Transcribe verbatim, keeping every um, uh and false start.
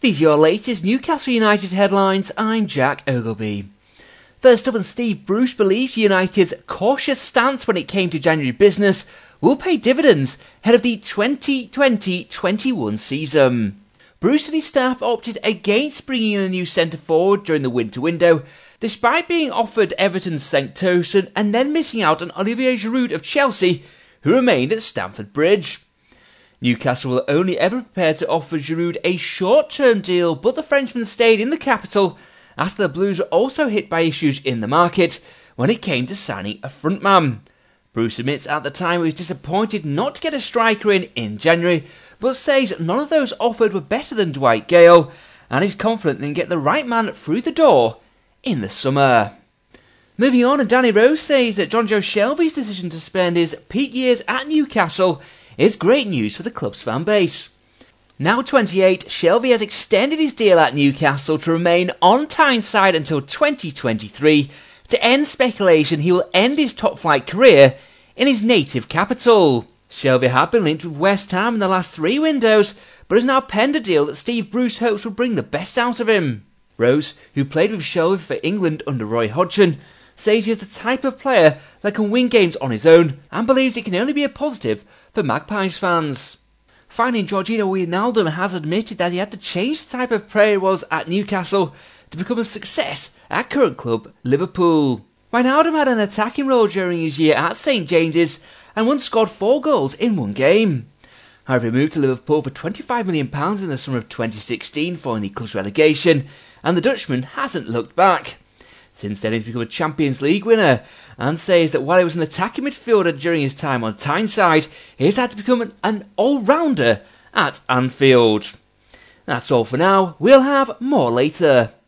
These are your latest Newcastle United headlines. I'm Jack Ogilvie. First up, and Steve Bruce believes United's cautious stance when it came to January business will pay dividends ahead of the twenty twenty twenty-one season. Bruce and his staff opted against bringing in a new centre-forward during the winter window, despite being offered Everton's Cenk Tosun and then missing out on Olivier Giroud of Chelsea, who remained at Stamford Bridge. Newcastle will only ever prepare to offer Giroud a short-term deal, but the Frenchman stayed in the capital after the Blues were also hit by issues in the market when it came to signing a frontman. Bruce admits at the time he was disappointed not to get a striker in in January, but says none of those offered were better than Dwight Gale, and is confident in getting the right man through the door in the summer. Moving on, and Danny Rose says that Jonjo Shelvey's decision to spend his peak years at Newcastle is great news for the club's fan base. Now twenty-eight, Shelvey has extended his deal at Newcastle to remain on Tyneside until twenty twenty-three to end speculation he will end his top-flight career in his native capital. Shelvey had been linked with West Ham in the last three windows, but has now penned a deal that Steve Bruce hopes will bring the best out of him. Rose, who played with Shelvey for England under Roy Hodgson, says he is the type of player that can win games on his own and believes it can only be a positive for Magpies fans. Finally, Georginio Wijnaldum has admitted that he had to change the type of player he was at Newcastle to become a success at current club Liverpool. Wijnaldum had an attacking role during his year at St James's and once scored four goals in one game. However, he moved to Liverpool for twenty-five million pounds in the summer of twenty sixteen following the club's relegation, and the Dutchman hasn't looked back. Since then, he's become a Champions League winner and says that while he was an attacking midfielder during his time on Tyneside, he has had to become an, an all-rounder at Anfield. That's all for now. We'll have more later.